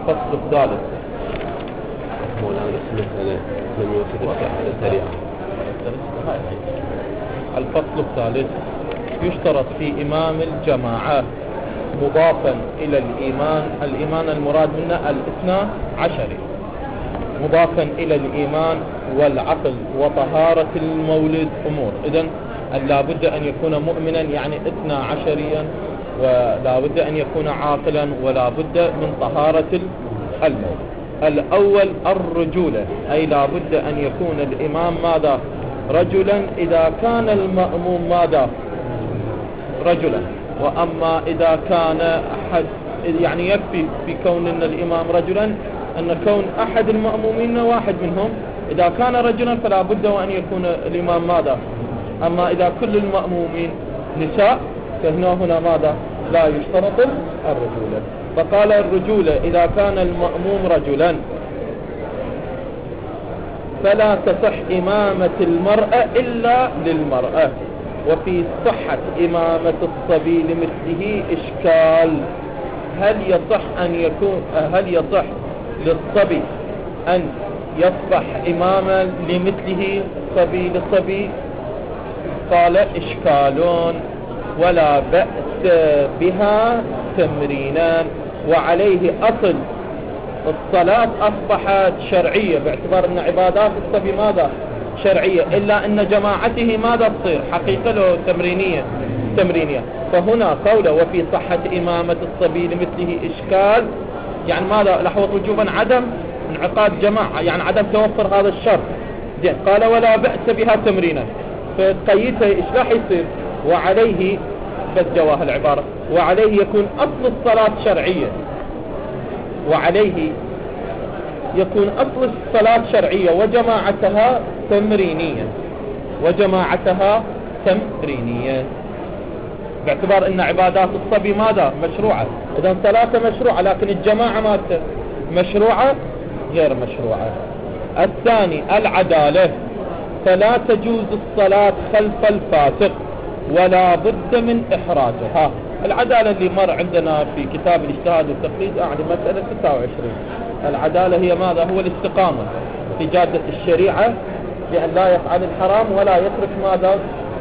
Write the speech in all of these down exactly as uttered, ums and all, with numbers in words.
الفصل الثالث. مولانا اسمه أنا لم يوفد على السريع. الفصل الثالث: يشترط في إمام الجماعة مضافا إلى الإيمان، الإيمان المراد منه الاثنى عشري، مضافا إلى الإيمان والعقل وطهارة المولد أمور. إذن لا بد أن يكون مؤمنا يعني اثنى عشريا، ولا بد أن يكون عاقلا، ولا بد من طهارة المولد. الأول الرجولة، أي لا بد أن يكون الإمام ماذا؟ رجلا إذا كان المأموم ماذا؟ رجلا. وأما إذا كان أحد، يعني يكفي في كون أن الإمام رجلا أن كون أحد المأمومين واحد منهم، إذا كان رجلا فلا بد وأن يكون الإمام ماذا؟ أما إذا كل المأمومين نساء فهنا هنا ماذا؟ لا يشترط الرجولة. فقال الرجولة إذا كان المأموم رجلا فلا تصح إمامة المرأة إلا للمرأة. وفي صحة إمامة الصبي لمثله إشكال: هل يصح أن يكون هل يصح للصبي أن يصبح إماما لمثله صبي للصبي؟ قال: إشكال ولا بأس بها تمرينا. وعليه أصل الصلاة أصبحت شرعية باعتبار أن عبادات الصبي ماذا؟ شرعية، إلا أن جماعته ماذا تصير؟ حقيقة له تمرينية تمرينية. فهنا قوله وفي صحة إمامة الصبي لمثله إشكال، يعني ماذا؟ لحظة وجوبا عدم انعقاد جماعة، يعني عدم توفر هذا الشرط. زين، قال ولا بأس بها تمرينا، فقيته إيش راح يصير؟ وعليه بس جواه العبارة، وعليه يكون أصل الصلاة شرعية، وعليه يكون أصل الصلاة شرعية وجماعتها تمرينية، وجماعتها تمرينية باعتبار أن عبادات الصبي ماذا؟ مشروعة. إذن صلاة مشروعة، لكن الجماعة ماذا؟ مشروعة غير مشروعة. الثاني العدالة، فلا تجوز الصلاة خلف الفاسق ولا بد من إحراجها. العدالة اللي مر عندنا في كتاب الاجتهاد والتقليد أعني مسألة ستة وعشرين. العدالة هي ماذا؟ هو الاستقامة في جادة الشريعة بأن لا يفعل الحرام ولا يترك ماذا؟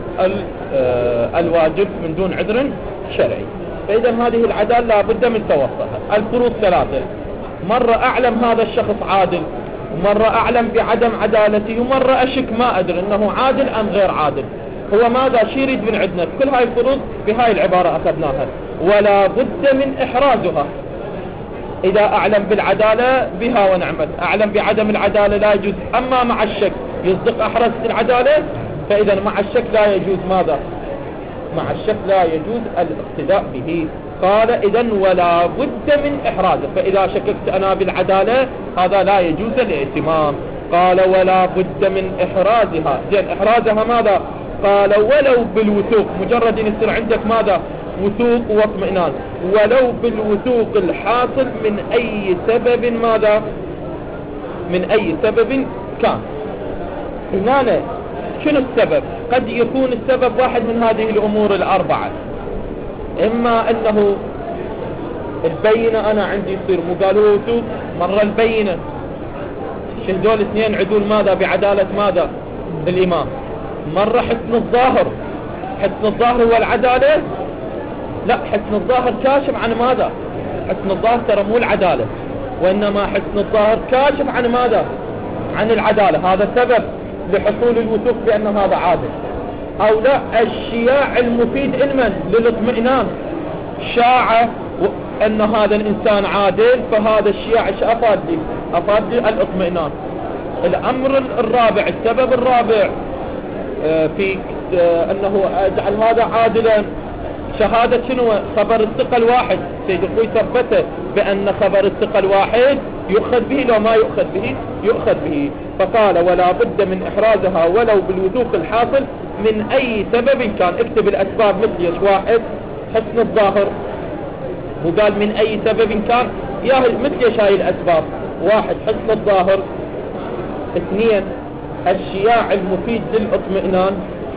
الواجب من دون عذر شرعي. فإذا هذه العدالة لا بد من توفرها. الفروض ثلاثة: مرة أعلم هذا الشخص عادل، ومرة أعلم بعدم عدالته، ومرة أشك ما أدري أنه عادل أم غير عادل. هو ماذا؟ شي يريد من عندنا؟ كل هاي الفروض بهاي العبارة أخذناها. ولا بد من إحرازها. إذا أعلم بالعدالة بها ونعمت، أعلم بعدم العدالة لا يجوز. أما مع الشك يصدق أحرزت العدالة، فإذا مع الشك لا يجوز ماذا؟ مع الشك لا يجوز الاقتداء به. قال إذن ولا بد من إحرازه، فإذا شككت أنا بالعدالة هذا لا يجوز الائتمام. قال ولا بد من إحرازها. زين، إحرازها ماذا؟ قال ولو بالوثوق، مجرد أن يصير عندك ماذا؟ وثوق واطمئنان، ولو بالوثوق الحاصل من أي سبب ماذا؟ من أي سبب كان. هنا شنو السبب؟ قد يكون السبب واحد من هذه الأمور الأربعة. إما أنه البينة، أنا عندي يصير مو قالوا وثوق، مرة البينة شهدوا الاثنين عدول ماذا؟ بعدالة ماذا؟ الإمام. مرة حسن الظاهر، حسن الظاهر هو العدالة؟ لا، حسن الظاهر كاشف عن ماذا؟ حسن الظاهر ترى مو العدالة، وإنما حسن الظاهر كاشف عن ماذا؟ عن العدالة. هذا سبب لحصول الوثوق بأن هذا عادل. أو لا، الشياع المفيد لمن؟ للاطمئنان. شاع أن هذا الإنسان عادل، فهذا الشياع ايش أفاد لي؟ أفاد لي الاطمئنان. الأمر الرابع، السبب الرابع في أنه أجعل هذا عادلا، شهادة شنو؟ خبر الثقة الواحد. سيد الخوي ثبته بأن خبر الثقة الواحد يؤخذ به، لو ما يؤخذ به يؤخذ به. فقال ولا بد من إحرازها ولو بالوثوق الحاصل من أي سبب كان. اكتب الأسباب مثل يش: واحد حسن الظاهر، وقال من أي سبب كان، يا مثل يش هاي الأسباب: واحد حسن الظاهر، اثنين الشياع المفيد للاطمئنان،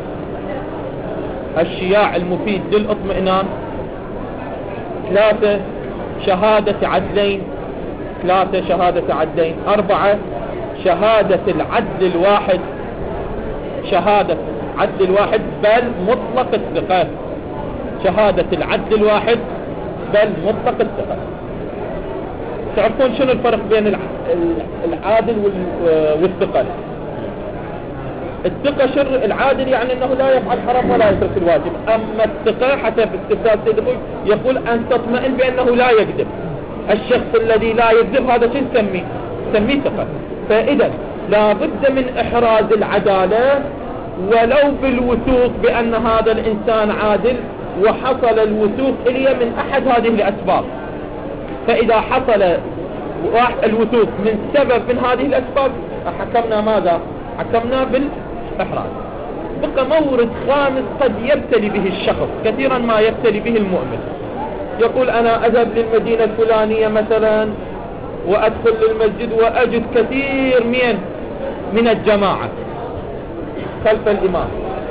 الشياع المفيد للاطمئنان، ثلاثة شهادة عدلين، ثلاثة شهادة عدلين. أربعة شهادة العدل الواحد، شهادة عدل الواحد بل مطلق الثقة، شهادة العدل الواحد بل مطلق الثقة. تعرفون شنو الفرق بين العادل والثقة؟ الثقة شر العادل يعني انه لا يفعل حرام ولا يترك الواجب، اما الثقة حتى في استفسار سيد الخوي يقول ان تطمئن بانه لا يكذب. الشخص الذي لا يكذب هذا شو نسميه؟ نسميه ثقة. فاذا لا بد من احراز العدالة ولو بالوثوق بان هذا الانسان عادل، وحصل الوثوق اليه من احد هذه الاسباب. فاذا حصل الوثوق من سبب من هذه الاسباب حكمنا ماذا؟ حكمنا بالإحراز. بقى مورد خامس قد يبتلي به الشخص، كثيرا ما يبتلي به المؤمن، يقول أنا أذهب للمدينة الفلانية مثلا وأدخل للمسجد وأجد كثير من من الجماعة خلف الإمام،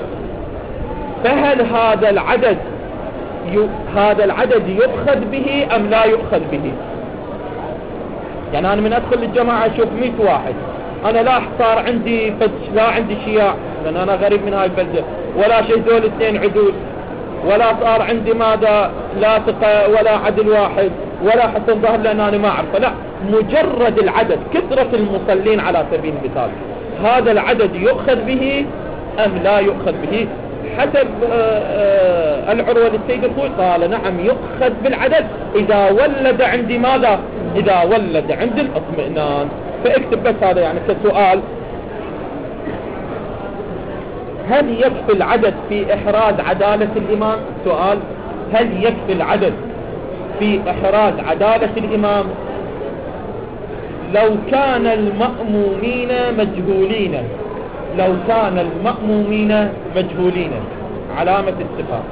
فهل هذا العدد ي... هذا العدد يؤخذ به أم لا يؤخذ به؟ يعني أنا من أدخل للجماعة أشوف مئة واحد، أنا لا صار عندي لا عندي شياع لأن أنا غريب من هاي البلدة، ولا شيء ذول اثنين عدول، ولا صار عندي ماذا لا ثقة ولا عدل واحد ولا حسن ظهر لأن أنا ما أعرفه. لا، مجرد العدد، كثرة المصلين على سبيل المثال، هذا العدد يؤخذ به أم لا يؤخذ به؟ حسب العروة للسيد الخوي قال نعم يؤخذ بالعدد إذا ولد عندي ماذا؟ إذا ولد عندي الاطمئنان. فاكتب بس هذا يعني كسؤال، هل يكفي العدد في إحراز عدالة الإمام؟ سؤال، هل يكفي العدد في إحراز عدالة الإمام؟ لو كان المأمومين مجهولين، لو كان المأمومين مجهولين، علامة استفهام.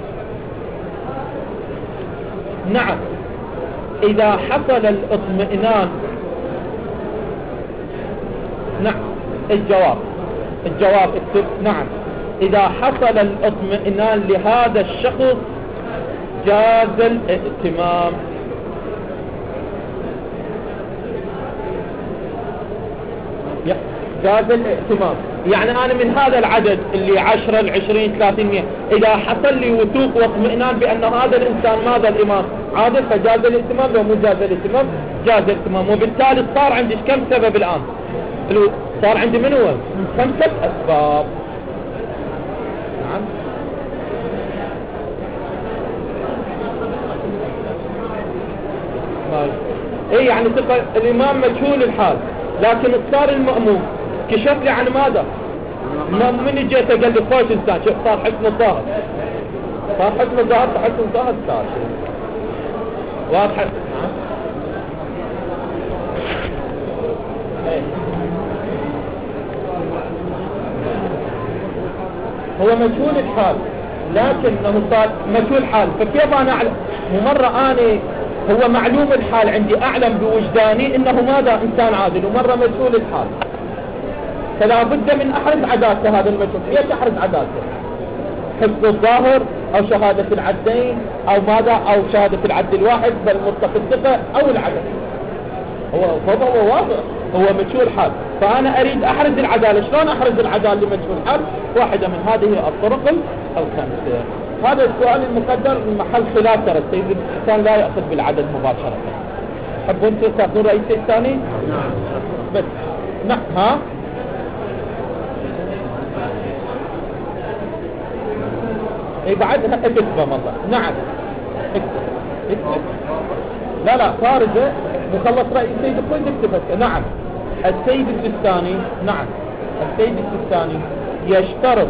نعم، إذا حصل الاطمئنان، نعم الجواب الجواب اكتب نعم، إذا حصل الاطمئنان لهذا الشخص جاز الائتمام. جاز الائتمام، يعني أنا من هذا العدد اللي عشرة العشرين ثلاثين مئة إذا حصل لي وثوق واطمئنان بأن هذا الإنسان ماذا الإمام عادل فجاز الائتمام، لو مو جاز الائتمام جاز الائتمام. وبالتالي صار عندي كم سبب الآن؟ صار عندي من هو؟ خمسة أسباب. نعم ايه يعني ثقة الإمام مجهول الحال، لكن صار المأموم كشف لي عن ماذا؟ من جيت قال لي خوش انسان، شوف صار حسن الظاهر، صار حسن الظاهر حسن الظاهر صار واضح. هو مجهول الحال لكنه صار مجهول حال، فكيف انا اعلم؟ ومرة انا هو معلوم الحال عندي، اعلم بوجداني انه ماذا انسان عادل، ومرة مجهول الحال، فلا بد من احرز عدالته. هذا المجهول ليش احرز عدالته؟ حفظ الظاهر او شهادة العدين او ماذا، او شهادة العد الواحد بل مطلق الثقة او العدل. هو هو واضح، هو مجهول حال، فانا اريد احرز العدالة. شلون احرز العدالة لمجهول حال؟ واحدة من هذه الطرق الخمسة. هذا السؤال المقدر من محل خلاف، ترى السيد الإنسان لا يأخذ بالعدد مباشرة. حبوا انتم تاخذون رئيس الثاني؟ نعم بس نعم. ها اي بعدها اكتبه مرة. نعم اكتب اكتب لا لا خارجه مخلص رأي السيد الكل اكتبه. نعم السيد السيستاني، نعم السيد السيستاني يشترط،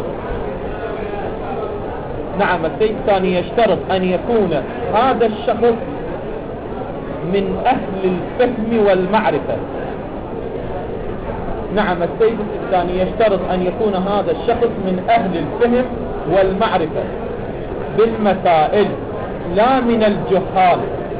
نعم السيد الثاني يشترط أن يكون هذا الشخص من أهل الفهم والمعرفة. نعم السيد الثاني يشترط أن يكون هذا الشخص من أهل الفهم والمعرفة بالمسائل لا من الجهال،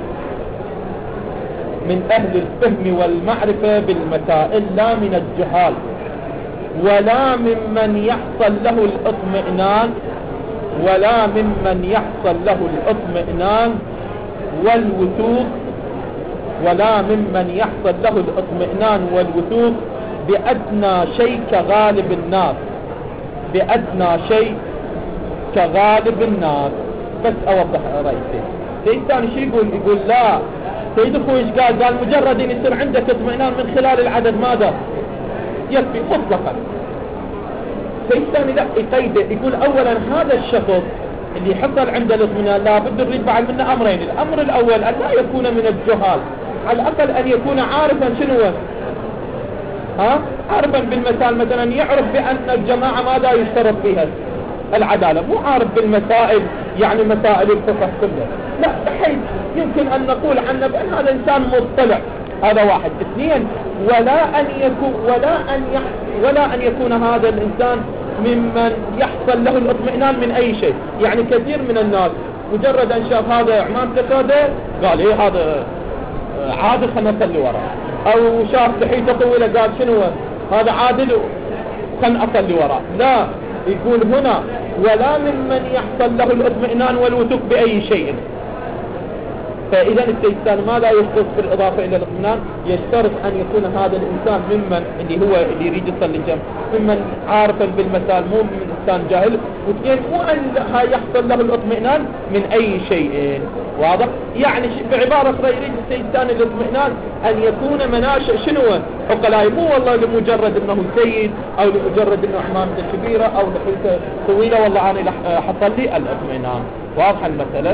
من أهل الفهم والمعرفة بالمسائل لا من الجهال، ولا ممن يحصل له الاطمئنان ولا ممن يحصل له الاطمئنان والوثوق ولا ممن يحصل له الاطمئنان والوثوق بأدنى شيء كغالب الناس، بأدنى شيء كغالب الناس. بس أوضح رأيتي. سيد ثاني شيء يقول؟ يقول لا، سيد أخوي إيش قال؟ قال مجرد أن يصير عندك اطمئنان من خلال العدد ماذا؟ يكفي مطلقا. سيد ثاني لا، يقيده، يقول أولا هذا الشخص اللي حصل عنده الاطمئنان لابد نريد بعد منه أمرين. الأمر الأول أن لا يكون من الجهال، على الأقل أن يكون عارفا شنو ها عارفا بالمسائل، مثلا يعرف بأن الجماعة ماذا يشترط فيها العدالة، مو عارف بالمسائل يعني مسائل الفقه كلها، لا، بحيث يمكن أن نقول عنه بأن هذا إنسان مطلع. هذا واحد. اثنين، ولا أن يكون ولا أن يح ولا أن يكون هذا الإنسان ممن يحصل له الاطمئنان من أي شيء. يعني كثير من الناس مجرد أن شاف هذا عمام تقاده قال إيه هذا عادل خلنا نصلي وراه، أو شاف لحيته طويلة قال شنو هذا عادل خلنا أصلي وراه. لا، يقول هنا ولا ممن يحصل له الاطمئنان والوثوق بأي شيء. فإذا السيستان ماذا يشترط بالإضافة إلى الاطمئنان؟ يشترط أن يكون هذا الإنسان ممن اللي هو اللي يريد يصلي الجمع ممن عارفا بالمسائل، مو من إنسان جاهل. واثنين، مو أن يحصل له الاطمئنان من أي شيء. واضح؟ يعني بعبارة أخرى يريد السيستان الاطمئنان أن يكون مناشئ شنو؟ عقلاء، مو والله لمجرد أنه سيد أو لمجرد أنه عمامته كبيرة أو لحيته طويلة والله أنا حصل لي الاطمئنان. واضح المسألة؟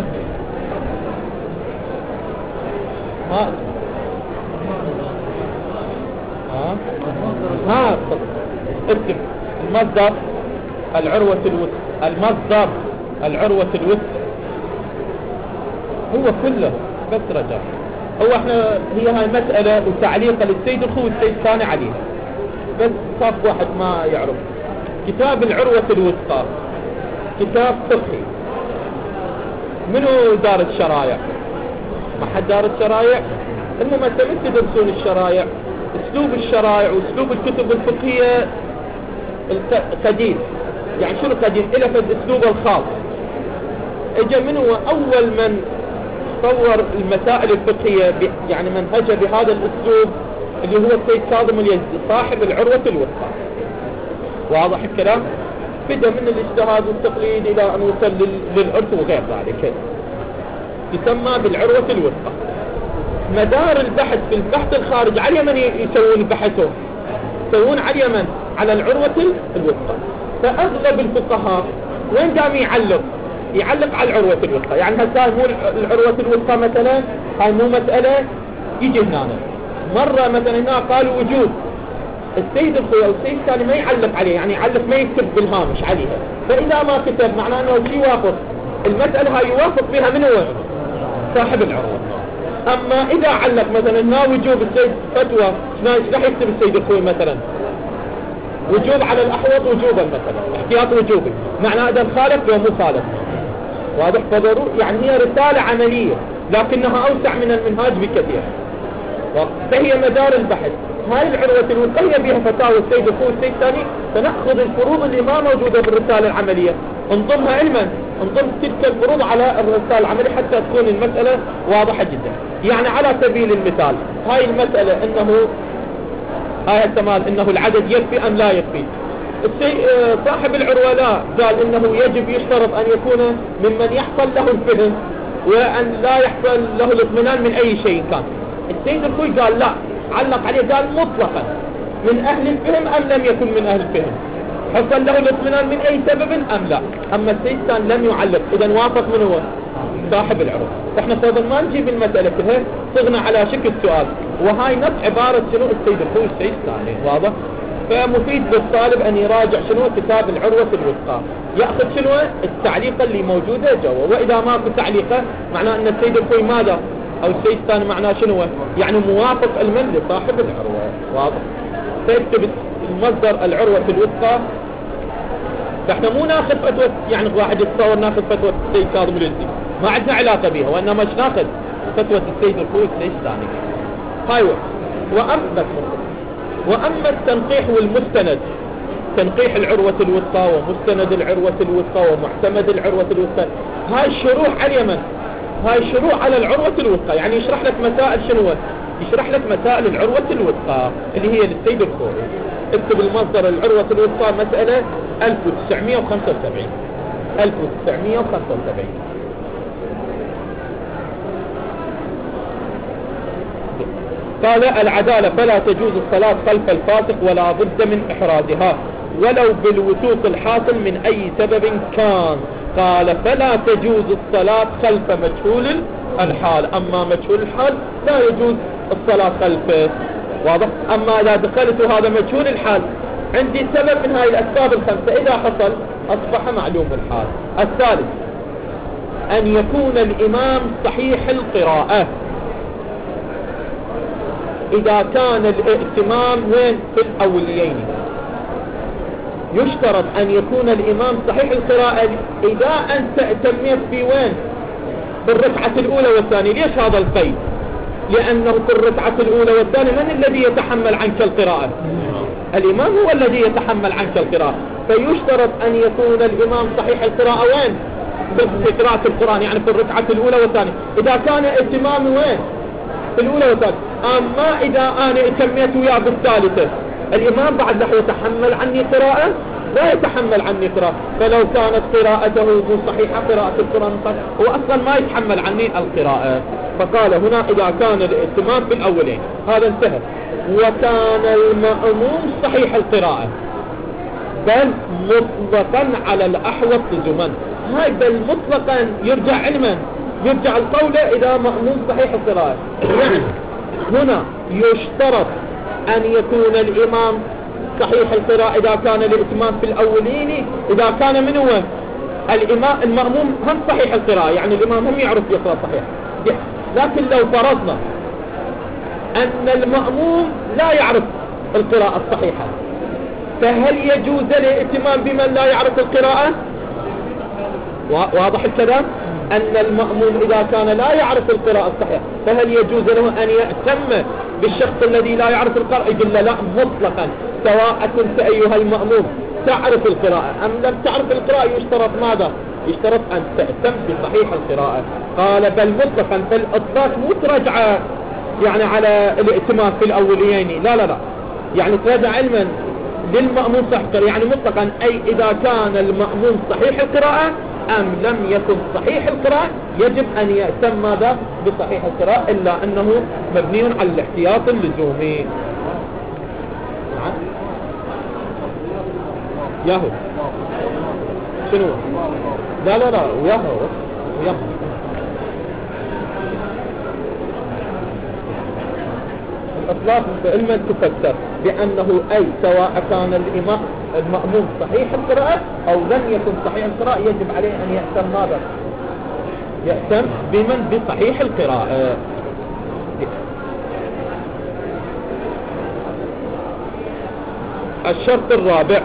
ها ها ها اكتب المصدر العروة الوثقى، المصدر العروة الوثقى هو كله. بس رجع هو احنا هي هاي مسألة وتعليقة للسيد الخوي والسيد الثاني عليها، بس خاف واحد ما يعرف. كتاب العروة الوثقى كتاب فقهي، منو دار الشرايع؟ ما حد دار الشرايع؟ المهم انت من تدرسون الشرايع؟ اسلوب الشرايع واسلوب الكتب الفقهية قديم. يعني شنو قديم؟ إلى فد اسلوبه الخاص. اجا من هو اول من طور المسائل الفقهية يعني منهجه بهذا الاسلوب اللي هو السيد كاظم اليزدي صاحب العروة الوثقى. واضح الكلام؟ بدأ من الاجتهاد والتقليد الى ان وصل للعرف وغير ذلك، يسمى بالعروة الوثقى. مدار البحث في البحث الخارج على اليمن يسوون بحثهم يسوون على اليمن على العروة الوثقى. فأغلب الفقهاء وين قام يعلق؟ يعلق على العروة الوثقى. يعني هسه مو العروة الوثقى مثلا، هاي مو مسألة يجي هنا مرة مثلا هنا قالوا وجوب، السيد الخوي او السيد الثاني ما يعلق عليه، يعني يعلق ما يكتب بالهامش عليها. فإذا ما كتب معناه انه شي يوافق المسألة هاي يوافق فيها من هو؟ صاحب العروة. اما اذا علق مثلا ما وجوب السيد فتوى، ايش راح يكتب السيد الخوي مثلا؟ وجوب على الاحوط وجوبا مثلا، احتياط وجوبي، معناه اذا خالف لو مو خالف. واضح؟ فضروري يعني هي رسالة عملية لكنها اوسع من المنهاج بكثير. فهي مدار البحث. هاي العروة الوثقى بها فتاوى السيد الخوي والسيد الثاني، فنأخذ الفروض اللي ما موجودة بالرسالة العملية انضمها علما، انضم تلك الفروض على الرسالة العملية حتى تكون المسألة واضحة جدا. يعني على سبيل المثال هاي المسألة انه هاي التمال انه العدد يكفي ام لا يكفي، صاحب العروة لا، قال انه يجب يشترط ان يكون ممن يحصل له الفهم وان لا يحصل له الاطمئنان من اي شيء كان. السيد الخوي قال لا، علق عليه قال مطلقا من اهل الفهم ام لم يكن من اهل الفهم، حصل له الاطمئنان من اي سبب ام لا. اما السيد كان لم يعلق، اذا وافق من هو؟ صاحب العروة. احنا فضل ما نجيب المسألة كلها، صغنا على شكل سؤال، وهاي نفس عبارة شنو السيد الخوي والسيد الثاني. واضح؟ فمفيد للطالب ان يراجع شنو كتاب العروة الوثقى، ياخذ شنو التعليقة اللي موجودة جوا، واذا ماكو تعليقة معناه ان السيد الخوي ماذا او السيد الثاني معناه شنو؟ يعني موافق علما لصاحب العروة. واضح؟ فيكتب المصدر العروة الوثقى. فاحنا مو ناخذ فتوى، يعني واحد يتصور ناخذ فتوى السيد كاظم اليزدي، ما عندنا علاقة بها، وانما ايش ناخذ؟ فتوى السيد الخوي والسيد الثاني. هاي واما واما التنقيح والمستند، تنقيح العروة الوثقى ومستند العروة الوثقى ومعتمد العروة الوثقى، هاي الشروح على اليمن، هاي الشروح على العروة الوثقى، يعني يشرح لك مسائل شنو يشرح لك مسائل العروة الوثقى اللي هي للسيد الخوري. اكتب المصدر العروة الوثقى مسألة ألف وتسعمائة وخمسة وسبعين ألف وتسعمائة وخمسة وسبعين. قال العدالة فلا تجوز الصلاة خلف الفاسق ولا بد من إحرازها ولو بالوثوق الحاصل من أي سبب كان. قال فلا تجوز الصلاة خلف مجهول الحال، أما مجهول الحال لا يجوز الصلاة خلفه. واضح؟ أما إذا دخلت هذا مجهول الحال عندي سبب من هاي الأسباب الخمسة، إذا حصل أصبح معلوم الحال. الثالث أن يكون الإمام صحيح القراءة. إذا كان الائتمام وين في الأوليين يشترط أن يكون الإمام صحيح القراءة. إذا أنت ائتميت في وين بالركعة الأولى والثانية، ليش هذا القيد؟ لأنه في الركعة الأولى والثانية من الذي يتحمل عنك القراءة؟ الإمام هو الذي يتحمل عنك القراءة. فيشترط أن يكون الإمام صحيح القراءة وين؟ في قراءة القرآن، يعني في الركعة الأولى والثانية. إذا كان ائتمام وين؟ في الأولى والثانية. أما إذا أنا اتميت وياه بالثالثة الإمام بعد لا يتحمل عني قراءة، لا يتحمل عني قراءة. فلو كانت قراءته مو صحيحة قراءة القرآن صحيح هو أصلا ما يتحمل عني القراءة. فقال هنا إذا كان الائتمام في الأولين هذا انتهى. وكان المأموم صحيح القراءة بل مطلقا على الأحوط لزما. هاي بل مطلقا يرجع علما، يرجع القول إذا مأموم صحيح القراءة. يعني هنا يشترط أن يكون الإمام صحيح القراءة إذا كان الائتمام في الأولين. إذا كان من هو الإمام المأموم هم صحيح القراءة، يعني الإمام هم يعرف يقرأ صحيح. لكن لو فرضنا أن المأموم لا يعرف القراءة الصحيحة، فهل يجوز الائتمام بمن لا يعرف القراءة؟ واضح الكلام؟ أن المأموم إذا كان لا يعرف القراءة الصحيحة فهل يجوز له أن يأتم بالشخص الذي لا يعرف القراءة؟ يقول لا مطلقا، سواء كنت أيها المأموم تعرف القراءة أم لم تعرف القراءة يشترط ماذا؟ يشترط أن تأتم بصحيح القراءة. قال بل مطلقا، فالإطلاق مو ترجع يعني على الائتمام في الأوليين، لا لا لا، يعني ترجع علما للمأموم صحيح القراءة، يعني مطلقا أي إذا كان المأموم صحيح القراءة أم لم يكن صحيح القراءة يجب أن يأتم ماذا؟ بصحيح القراءة، إلا أنه مبني على الاحتياط اللزومي. ياهو شنو؟ لا لا لا وياهو وياهو الإطلاق علما تفسر بأنه أي سواء كان الإمام المأموم صحيح القراءة أو لم يكن صحيح القراءة يجب عليه أن يأتم ماذا؟ يأتم بمن بصحيح القراءة. الشرط الرابع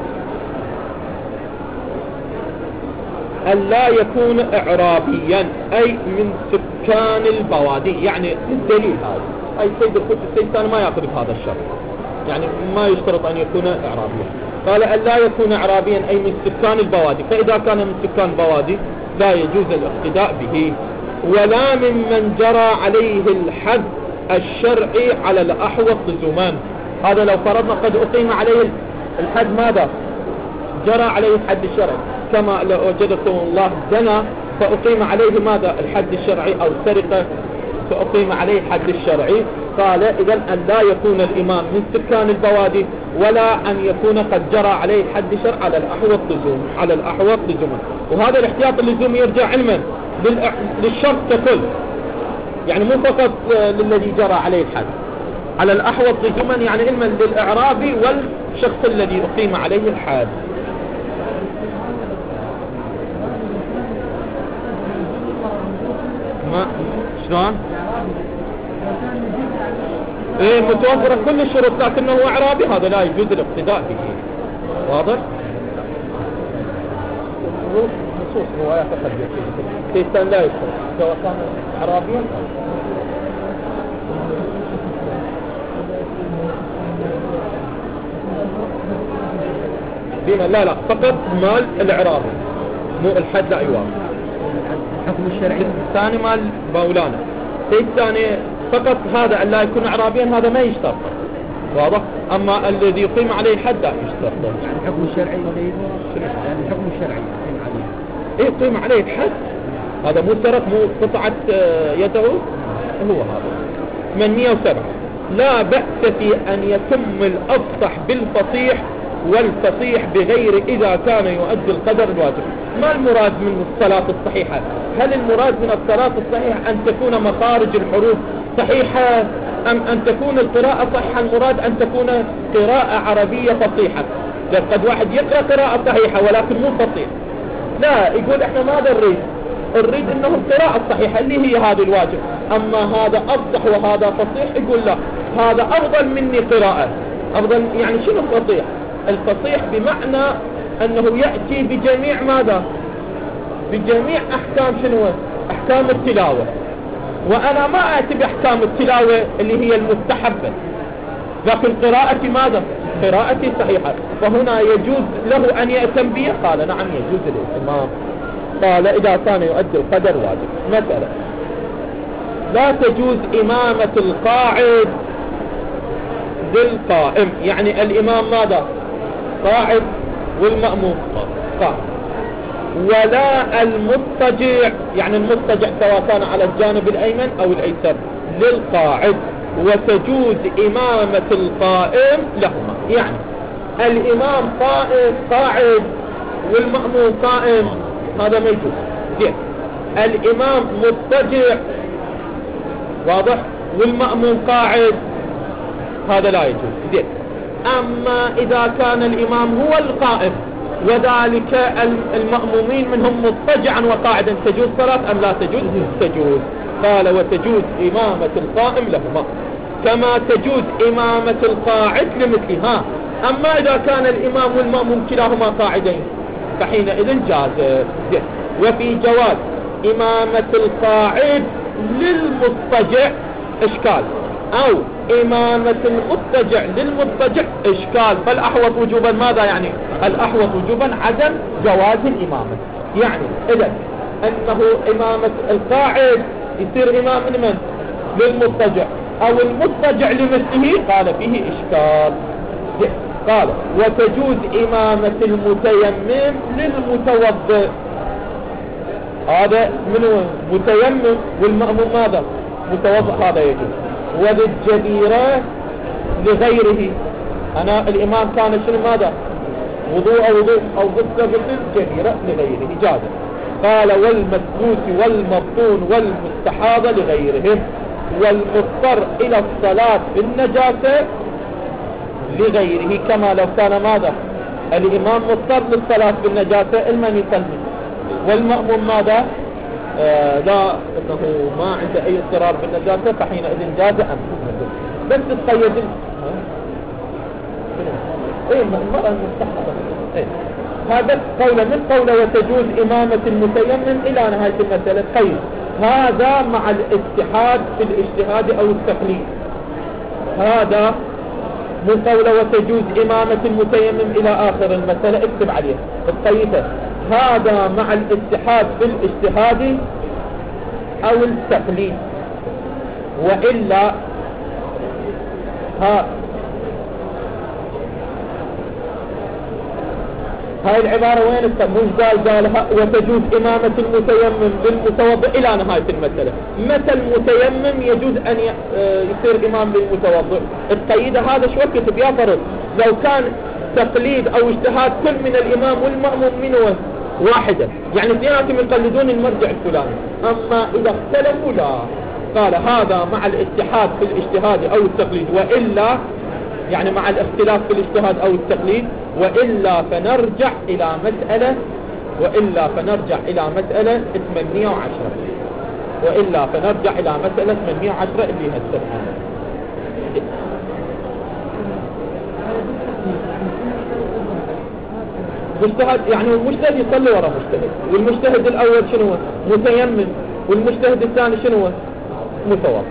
أن لا يكون إعرابيا أي من سكان البوادي. يعني الدليل هذا أي سيد القدس السيستاني ما يأخذ بهذا الشرط، يعني ما يشترط أن يكون إعرابيا. قال أن لا يكون إعرابيا أي من سكان البوادي، فإذا كان من سكان البوادي لا يجوز الاقتداء به. ولا ممن جرى عليه الحد الشرعي على الأحوط لزمان. هذا لو فرضنا قد أقيم عليه الحد ماذا؟ جرى عليه الحد الشرعي، كما لو وجدكم الله زنا فأقيم عليه ماذا؟ الحد الشرعي، أو سرقة فأقيم عليه الحد الشرعي. قال إذن أن لا يكون الإمام من سكان البوادي ولا أن يكون قد جرى عليه الحد الشرعي على الأحوط لزوم على الأحوط لزوما. وهذا الاحتياط اللزوم يرجع علما للشرط ككل، يعني مو فقط للذي جرى عليه الحد، على الأحوط لزوما يعني علما للإعرابي والشخص الذي أقيم عليه الحد. ما شلون؟ ايه متوفرة كل الشروط لكنه اعرابي هذا لا يجوز الاقتداء به. واضح؟ نصوص روايات قد يكون كيسان لا يشترط سواء كان اعرابيا بما لا لا فقط مال الاعرابي مو الحد لا يوافق. الحكم الشرعي الثاني مال مولانا. الثاني فقط هذا أن لا يكون أعرابيا هذا ما يشترط، واضح؟ أما الذي يقيم عليه الحد لا يشترط. يعني الحكم الشرعي يعني الحكم الشرعي يقيم عليه إيه يقيم عليه الحد، هذا مو سرق مو قطعة يده، هو هذا. ثمانمئة وسبعة لا بأس في أن يتم الأفصح بالفصيح والفصيح بغير إذا كان يؤدي القدر الواجب. ما المراد من الصلاة الصحيحة؟ هل المراد من الصلاة الصحيحة أن تكون مخارج الحروف صحيحة أم أن تكون القراءة صحيحة؟ المراد أن تكون قراءة عربية فصيحة. قد واحد يقرأ قراءة صحيحة ولكن مو فصيح، لا يقول احنا ماذا نريد؟ نريد انه القراءة الصحيحة اللي هي هذه الواجب، اما هذا افصح وهذا فصيح، يقول لا هذا افضل مني قراءة. افضل يعني شنو الفصيح؟ الفصيح بمعنى انه يأتي بجميع ماذا؟ بجميع احكام شنو؟ احكام التلاوة، وانا ما اتي باحكام التلاوة اللي هي المستحبة، لكن قراءتي ماذا؟ قراءتي صحيحة، فهنا يجوز له ان يأتم به؟ قال نعم يجوز للإمام. قال إذا كان يؤدي القدر واجب. مثلا لا تجوز إمامة القاعد للقائم، يعني الإمام ماذا؟ قاعد والمأموم قاعد، ولا المضطجع، يعني المضطجع سواء كان على الجانب الأيمن أو الأيسر للقاعد، وتجوز إمامة القائم لهما، يعني الإمام قائم قاعد والمأموم قائم هذا ما يجوز. زين الإمام مضطجع واضح والمأموم قاعد هذا لا يجوز. زين أما إذا كان الإمام هو القائم وذلك المأمومين منهم مضطجعا وقاعدا تجوز صلاة أم لا تجوز؟ تجوز. قال وتجوز إمامة القائم لهما كما تجوز إمامة القاعد لمثلها. أما إذا كان الإمام والمأموم كلاهما قاعدين فحينئذ جاز. وفي جواز إمامة القاعد للمضطجع إشكال، أو إمامة المضطجع للمضطجع إشكال، فالأحوط وجوبا ماذا؟ يعني الأحوط وجوبا عدم جواز الإمامة. يعني إذا أنه إمامة القاعد يصير إمام من من؟ للمضطجع، أو المضطجع لمثله، قال فيه إشكال. قال وتجوز إمامة المتيمم للمتوضئ، هذا منه متيمم والمأموم ماذا؟ متوضئ، هذا يجوز. وللجبيرة لغيره، أنا الإمام كان شنو ماذا؟ وضوء أو وضوء أو غسل غسل، جبيرة لغيره جاز. قال والمسبوس والمبطون والمستحاضة لغيرهم، والمضطر إلى الصلاة بالنجاسة لغيره، كما لو كان ماذا؟ الإمام مضطر للصلاة بالنجاسة المن يسلم، والمأموم ماذا؟ آه لا انه ما عنده اي اضطرار بالنجاسة فحينئذ جاز أم بس تقيد ايه المرأة المستحضرة. ايه هذا قوله من قوله وتجوز إمامة المتيمم إلى نهاية المسألة. قيد هذا مع الاتحاد في الاجتهاد أو التقليد، هذا من قوله وتجوز إمامة المتيمم إلى آخر المسألة اكتب عليه القيدة، هذا مع الاتحاد في الاجتهاد أو التقليد، وإلا ها هاي العبارة وين مش قال قالها وتجوز إمامة المتيمم للمتوضئ إلى نهاية المسألة. متى المتيمم يجوز أن يصير إمام للمتوضئ؟ القيد هذا شو كتب يا فرض لو كان تقليد أو اجتهاد كل من الإمام والمأموم منه واحدة، يعني اثنيناتهم يقلدون المرجع الفلاني، أما إذا اختلفوا لا، قال هذا مع الاتحاد في الاجتهاد أو التقليد، وإلا يعني مع الاختلاف في الاجتهاد أو التقليد، وإلا فنرجع إلى مسألة وإلا فنرجع إلى مسألة ثمانمئة وعشرة وإلا فنرجع إلى مسألة ثمانمئة وعشرة اللي هسه مجتهد، يعني المجتهد يصلي وراء مجتهد، والمجتهد الأول شنو هو؟ متيمم، والمجتهد الثاني شنو هو؟ متوضئ.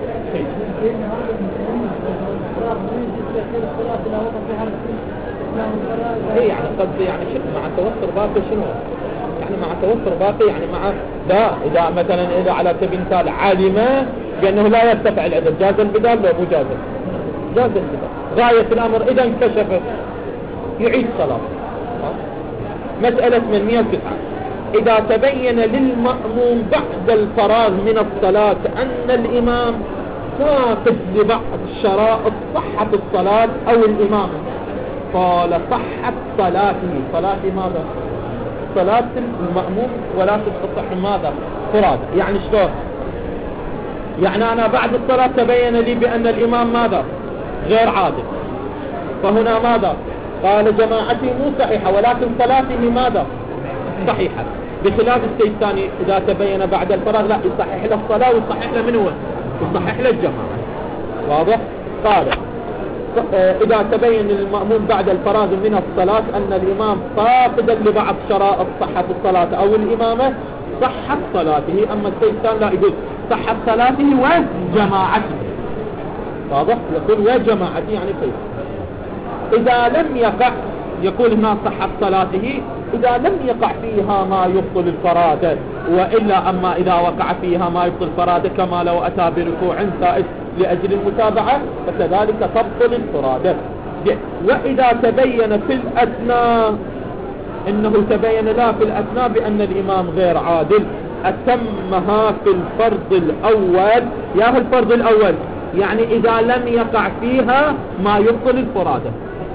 ايه يعني قد يعني شنو مع توتر باقي شنو يعني مع توتر باقي يعني مع لا اذا مثلا اذا على سبيل المثال علم بأنه لا يرتفع العدد. جاز البدال لو مو جاز؟ جاز البدال. غاية الأمر إذا انكشف يعيد صلاة. مسألة ثمانمئة وتسعة. إذا تبين للمأموم بعد الفراغ من الصلاة أن الإمام فاقد لبعض شرائط صحة الصلاة أو الإمام، قال صحة صلاته. صلاة ماذا؟ صلاة المأموم ولا تستطيع ماذا؟ فرادة. يعني شلون؟ يعني أنا بعد الصلاة تبين لي بأن الإمام ماذا؟ غير عادل، فهنا ماذا؟ قال جماعتي مو صحيحة ولكن صلاته ماذا؟ صحيحة. بخلاف الشيء الثاني إذا تبين بعد الفراغ لا، يصحح له الصلاة ويصحح له من هو؟ يصحح له الجماعة. واضح؟ قال إذا تبين للمأموم بعد الفراغ من الصلاة أن الإمام فاقدا لبعض شرائط صحة الصلاة أو الإمامة صحت صلاته. أما الشيء الثاني لا، يقول صحت صلاته وجماعته. واضح؟ يقول وجماعته يعني كيف؟ إذا لم يقع، يقول هنا صحت صلاته إذا لم يقع فيها ما يبطل الفرادة، وإلا أما إذا وقع فيها ما يبطل الفرادة كما لو أتى بركوع زائد لأجل المتابعة فكذلك تبطل الفرادة. وإذا تبين في الأثناء، إنه تبين لا في الأثناء بأن الإمام غير عادل، أتمها في الفرض الأول. يا هو الفرض الأول يعني إذا لم يقع فيها ما يبطل الفرادة،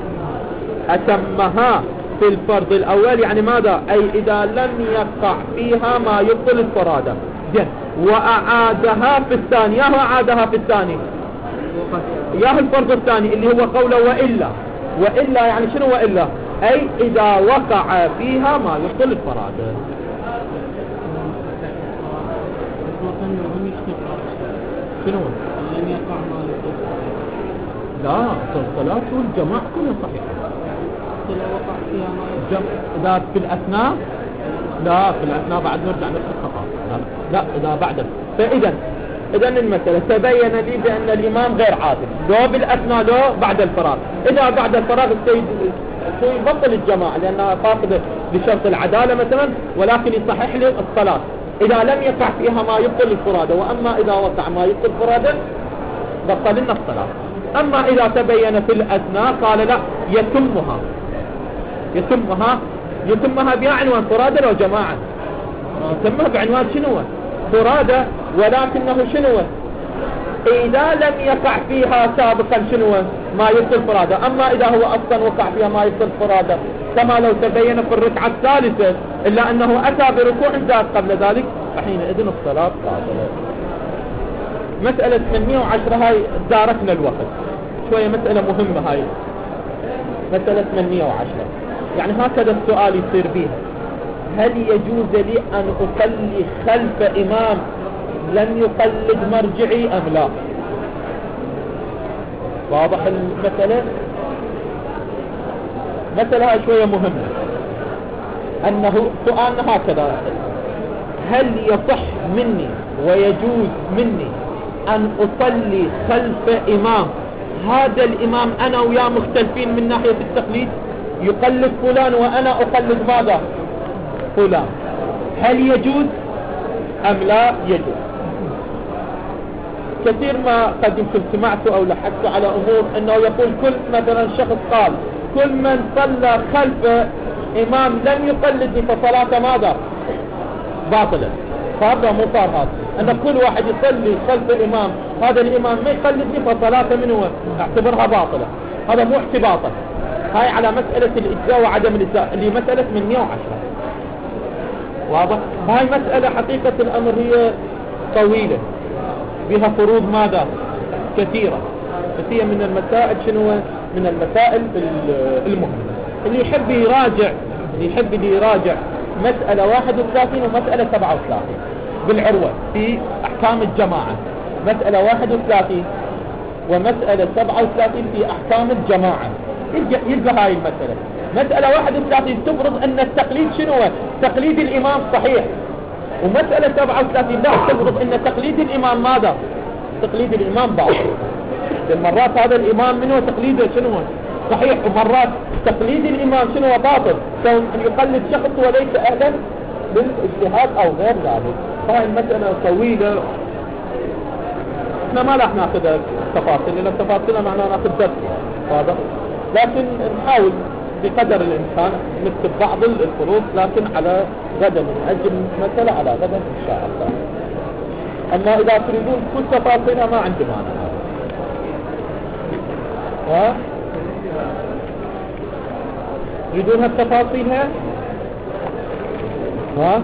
أتمها في الفرض الأول يعني ماذا؟ أي إذا لم يقع فيها ما يبطل الفرادة. وأعادها في الثاني. يا هو أعادها في الثاني؟ يا هو الفرض الثاني اللي هو قوله وإلا. وإلا يعني شنو وإلا؟ أي إذا وقع فيها ما يبطل الفرادة. شنو؟ لا، الصلاة والجماعة كلها صحيحة. إذا في الأثناء لا، في الأثناء بعد نرجع نفس الخطأ. لا, لا إذا بعد. فإذا إذا المسألة تبين لي بأن الإمام غير عادل لو بالأثناء لو بعد الفراغ. إذا بعد الفراغ السيد يبطل الجماعة لأنها فاقدة بشرط العدالة مثلا، ولكن يصحح لي الصلاة إذا لم يقع فيها ما يبطل الفرادة. وأما إذا وقع ما يبطل الفرادة بطل لنا الصلاة. أما إذا تبين في الأثناء قال لا، يتمها يتمها يتمها بعنوان فرادة لو جماعة. يتمها بعنوان شنو؟ فرادة، ولكنه شنو؟ إذا لم يقع فيها سابقا شنو؟ ما يبطل فرادة. أما إذا هو أصلا وقع فيها ما يبطل فرادة كما لو تبين في الركعة الثالثة إلا أنه أتى بركوع زاد قبل ذلك فحينئذ الصلاة باطلة. مسألة ثمانمئة وعشرة هاي داركنا الوقت شوية، مسألة مهمة هاي. مسألة ثمانمئة وعشرة يعني هكذا السؤال يصير بيها: هل يجوز لي أن أصلي خلف إمام لم يقلد مرجعي أم لا؟ واضح المسألة؟ مسألة هاي شوية مهمة. أنه سؤالنا هكذا: هل يصح مني ويجوز مني أن أصلي خلف إمام هذا الإمام أنا وياه مختلفين من ناحية التقليد، يقلد فلان وأنا أقلد ماذا؟ فلان. هل يجوز أم لا يجوز؟ كثير ما قد يمكن سمعتوا أو لحقتوا على أمور أنه يقول كل مثلا شخص قال كل من صلى خلف إمام لم يقلدني فصلاته ماذا؟ باطلة. فهذا مو صار هذا، أن كل واحد يصلي خلف إمام هذا الإمام ما يقلدني فصلاته من هو؟ اعتبرها باطلة. هذا مو اعتباطا. هاي على مسألة الإجزاء وعدم الإجزاء اللي مسألة من مئة وعشرة. واضح؟ هاي مسألة حقيقة الأمر هي طويلة بها فروض ماذا؟ كثيرة. كثير من المسائل شنو؟ من المسائل المهمة. اللي يحب يراجع اللي يحب اللي يراجع مسألة واحد وثلاثين ومسألة سبعة وثلاثين بالعروة في أحكام الجماعة، مسألة واحد وثلاثين ومسألة سبعة وثلاثين في أحكام الجماعة. يلقى, يلقى هاي المسألة. مسألة واحد وثلاثين تفرض أن التقليد شنو؟ تقليد الإمام صحيح، ومسألة سبعة وثلاثين لا، تفرض أن تقليد الإمام ماذا؟ تقليد الإمام باطل. مرات هذا الإمام منه تقليده شنو؟ صحيح، ومرات تقليد الإمام شنو؟ باطل، كون أن يقلد شخص وليس أهلا للاجتهاد أو غير ذلك. فهي المسألة طويلة احنا ما راح ناخذ التفاصيل لان التفاصيل معناها ناخذ درس واضح، لكن نحاول بقدر الامكان نكتب بعض الفروض لكن على غدا نأجل مسألة على غدا ان شاء الله. اما اذا تريدون كل تفاصيلها ما عندي مانع. ها تريدون هالتفاصيلها؟ ها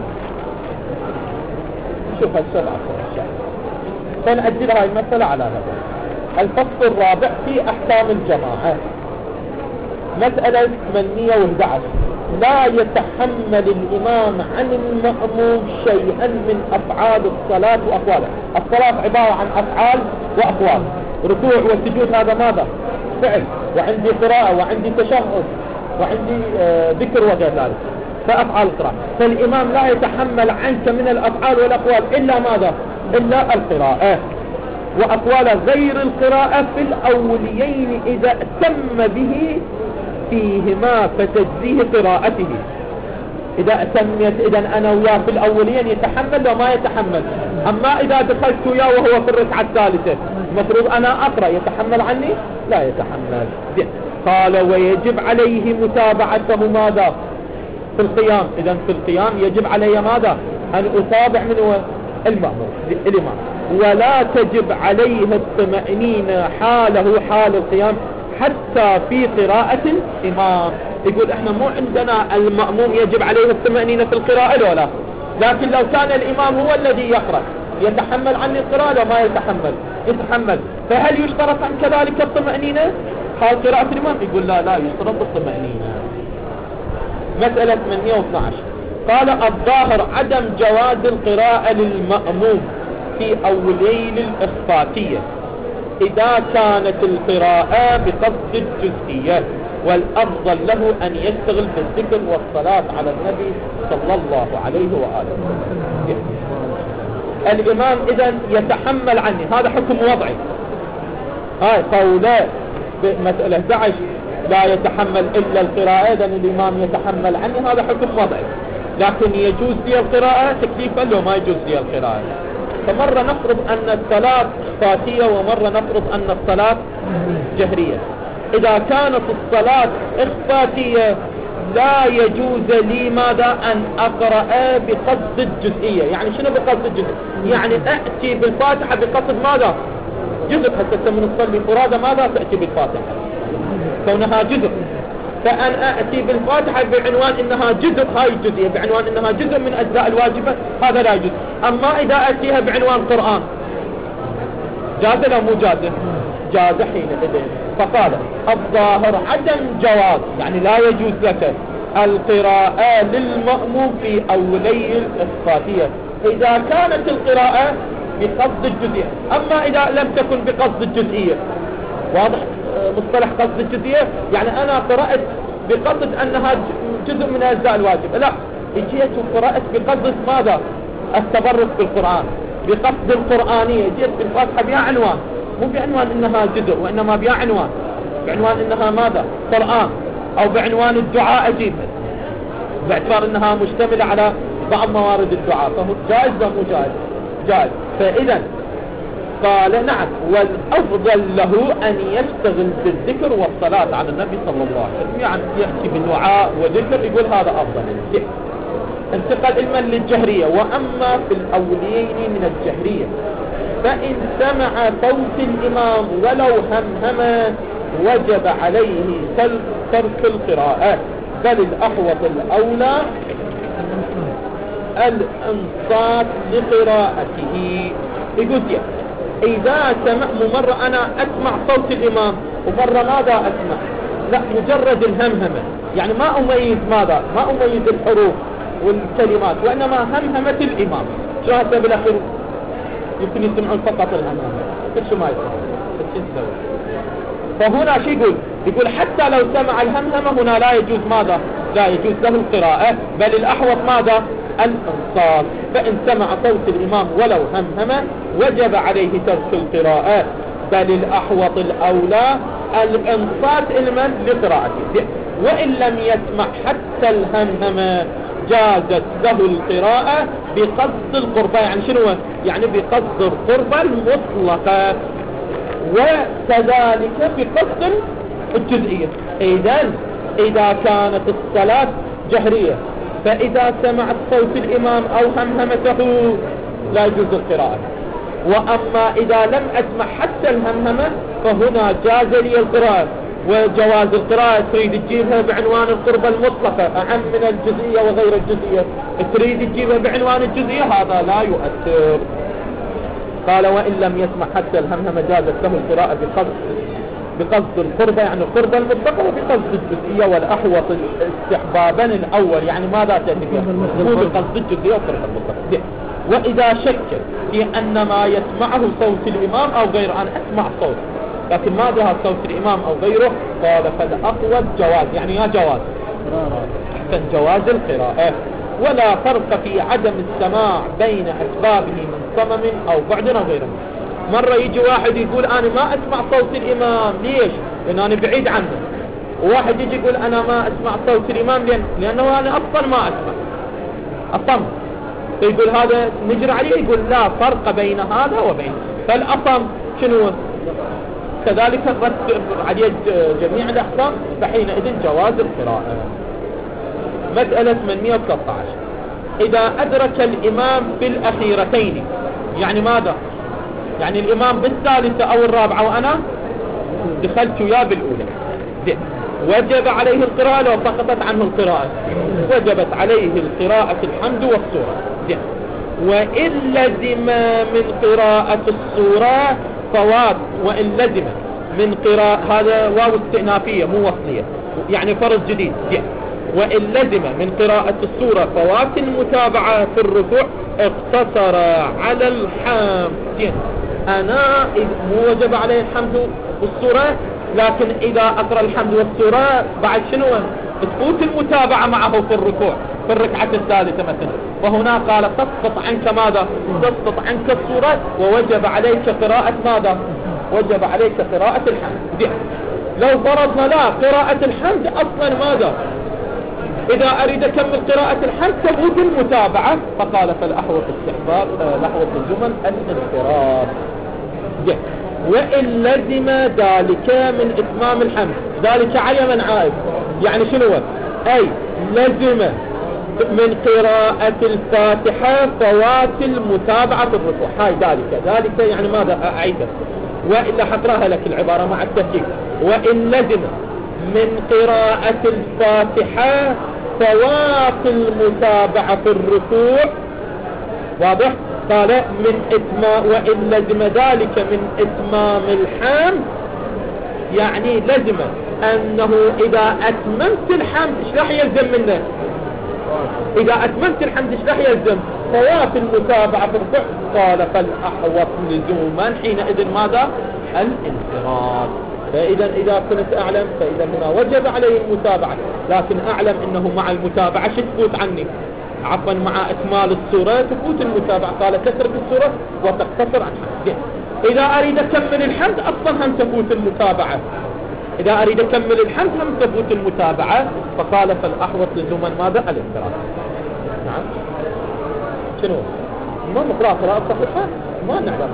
شوف هالسبعة اشياء فنأجل هاي المسألة على غدا. الفصل الرابع في احكام الجماعة، مسألة ثمانمئة وأحد عشر. لا يتحمل الإمام عن المأموم شيئا من أفعال الصلاة وأقوالها. الصلاة عبارة عن أفعال وأقوال، ركوع وسجود هذا ماذا؟ فعل، وعندي قراءة وعندي تشهد وعندي آه ذكر وغير ذلك، فأفعال القراءة. فالإمام لا يتحمل عنك من الأفعال والأقوال إلا ماذا؟ إلا القراءة، وأقوال غير القراءة في الأوليين إذا أتم به فيهما فتجزيه قراءته. إذا أتمت إذن أنا وياه في الأولين يتحمل وما يتحمل. أما إذا دخلت وياه وهو في الركعة الثالثة المفروض أنا أقرأ، يتحمل عني؟ لا يتحمل. قال ويجب عليه متابعته ماذا؟ في القيام. إذن في القيام يجب علي ماذا؟ أن أتابع من هو؟ المأمور الإمام. ولا تجب عليه الطمأنينة حاله حال القيام حتى في قراءة الإمام. يقول احنا مو عندنا المأموم يجب عليه الطمأنينة في القراءة لو لا، لكن لو كان الإمام هو الذي يقرأ يتحمل عني القراءة وما يتحمل؟ يتحمل. فهل يشترط عن كذلك الطمأنينة حال قراءة الإمام؟ يقول لا لا يشترط الطمأنينة. مسألة ثمانمئة واثني عشر. قال الظاهر عدم جواز القراءة للمأموم في أولي الإخفاتية إذا كانت القراءة بقصد الجزئية، والأفضل له أن يشتغل بالذكر والصلاة على النبي صلى الله عليه وآله. الإمام إذن يتحمل عني، هذا حكم وضعي. هاي قوله بمسألة أحد عشر لا يتحمل إلا القراءة، إذن الإمام يتحمل عني، هذا حكم وضعي. لكن يجوز لي القراءة تكليفا لو ما يجوز لي القراءة. فمرة نفرض أن الصلاة إخفاتية ومرة نفرض أن الصلاة جهرية. إذا كانت الصلاة إخفاتية لا يجوز لي ماذا؟ أن أقرأ بقصد الجزئية. يعني شنو بقصد الجزئية؟ يعني أأتي بالفاتحة بقصد ماذا؟ جزء. حتى من الصلي فرادة ماذا تأتي بالفاتحة كونها جزء، فأن أأتي بالفاتحة بعنوان إنها جزء، هاي الجزئية بعنوان إنها جزء من أجزاء الواجبة، هذا لا يجوز. أما إذا أتيها بعنوان قرآن جاز لا مو جاز؟ جاز حينئذ. فقال الظاهر عدم جواز، يعني لا يجوز لك القراءة للمأموم في أولي الإخفاتية إذا كانت القراءة بقصد الجزئية. أما إذا لم تكن بقصد الجزئية، واضح مصطلح قصد الجزئية؟ يعني أنا قرأت بقصد أنها جزء من أجزاء الواجب، لا، جيت وقرأت بقصد ماذا؟ التبرك بالقرآن، بقصد القرآنية، جيت بالفاتحة بها عنوان، مو بعنوان إنها جزء، وإنما بها عنوان، بعنوان إنها ماذا؟ قرآن، أو بعنوان الدعاء أجيب باعتبار إنها مشتملة على بعض موارد الدعاء، فهو جائز ولا مو جائز؟ جائز. فإذا قال نعم، والأفضل له أن يشتغل بالذكر والصلاة على النبي صلى الله عليه وسلم، يعني يحكي بالدعاء وذكر، يقول هذا أفضل. انتقل علما للجهرية. وأما في الأوليين من الجهرية فإن سمع صوت الإمام ولو همهما وجب عليه ترك القراءة، بل الأحوط الأولى الانصات لقراءته. يقول إذا سمع مرة أنا أسمع صوت الإمام ومرة ماذا أسمع؟ لا، مجرد الهمهمة، يعني ما أميز ماذا؟ ما أميز الحروف والكلمات، وإنما همهمة الإمام. شو هذا بالأخير؟ يمكن يسمعون فقط الهمهمة، شو ما يسمعون. فهنا شو يقول؟ يقول حتى لو سمع الهمهمة هنا لا يجوز ماذا؟ لا يجوز له القراءة، بل الأحوط ماذا؟ الانصات. فإن سمع صوت الإمام ولو همهمة وجب عليه ترك القراءة، بل الأحوط الأولى الانصات علما لقراءته. وإن لم يسمع حتى الهمهمة جازت له القراءة بقصد القربة. يعني شنو؟ يعني بقصد القربة المطلقة، وكذلك بقصد الجزئية. إذن إذا كانت الصلاة جهرية فإذا سمعت صوت الإمام أو همهمته لا يجوز القراءة، وأما إذا لم أسمع حتى الهمهمة فهنا جاز لي القراءة. وجواز القراءة تريد تجيبها بعنوان القربة المطلقة أعم من الجزئية وغير الجزئية، تريد تجيبها بعنوان الجزئية هذا لا يؤثر. قال وإن لم يسمع حتى الهمهمة جازت له القراءة بقصد بقصد القربة، يعني القربة المطلقة، وبقصد الجزئية. والأحوط استحبابا الأول، يعني ماذا تهدي مو بقصد الجزئية والقربة المطلقة. وإذا شك في أن ما يسمعه صوت الإمام أو غيره، أنا أسمع صوت لكن ما ظهر صوت الإمام أو غيره، قال فالأقوى الجواز، يعني يا جواز أحسن جواز القراءة. ولا فرق في عدم السماع بين أسبابه من صمم أو بعد أو غيره. مرة يجي واحد يقول أنا ما أسمع صوت الإمام، ليش؟ لأن أنا بعيد عنه. وواحد يجي يقول أنا ما أسمع صوت الإمام لأن لأنه أنا أصلا ما أسمع أصم، فيقول هذا نجري عليه. يقول لا فرق بين هذا وبين. فالأصم شنو؟ كذلك الرد عليه جميع الأحكام، فحينئذ جواز القراءة. مسألة ثمانمئة وثلاثة عشر إذا أدرك الإمام في الأخيرتين، يعني ماذا؟ يعني الإمام بالثالثة أو الرابعة وأنا دخلت وياه بالأولى، وجب عليه القراءة لو سقطت عنه القراءة؟ وجبت عليه القراءة الحمد والسورة. وإن لزم من قراءة السورة فوات، وإن لزم من قراءة، هذا واو استئنافية مو وصلية، يعني فرض جديد. وإن لزم من قراءة السورة فوات المتابعة في الركوع اقتصر على الحمد. أنا مو وجب عليه الحمد والسورة، لكن إذا أقرأ الحمد والسورة بعد شنو؟ تفوت المتابعة معه في الركوع في الركعة الثالثة مثلا، وهنا قال تسقط عنك ماذا؟ تسقط عنك السورة ووجب عليك قراءة ماذا؟ وجب عليك قراءة الحمد. دي. لو فرضنا لا قراءة الحمد أصلا ماذا؟ إذا أريد أكمل قراءة الحمد تفوت المتابعة، فقال فالأحوط استحباب الأحوط الجمل الانفراد. وإن لزم ذلك من إتمام الحمد، ذلك على من عائد، يعني شنو؟ أي لزم من قراءة الفاتحة فوات المتابعة في الركوع. هاي ذلك ذلك يعني ماذا؟ أعيده وإلا حقرأها لك العبارة مع التهجيك. وإن لزم من قراءة الفاتحة فوات المتابعة في الركوع، واضح؟ قال من إتمام، وإن لزم ذلك من إتمام الحمد، يعني لزم أنه إذا أتممت الحمد إيش راح يلزم منه؟ إذا أتممت الحمد إيش راح يلزم؟ فوات المتابعة في الركوع. قال فالأحوط لزوما حينئذ ماذا؟ الانفراد. فإذا إذا كنت أعلم فإذا هنا وجب عليه المتابعة، لكن أعلم أنه مع المتابعة شو تفوت عني؟ عفوا مع إكمال السورة تفوت المتابعة. قال تترك السورة وتقتصر عن حمد. إذا أريد أكمل الحمد أصلا هم تفوت المتابعة، إذا أريد أكمل الحمد هم تفوت المتابعة. فقال فالأحوط لزوما ماذا؟ الانفراد. نعم شنو؟ ما نقرأ قراءة صحيحة؟ ما نعلم.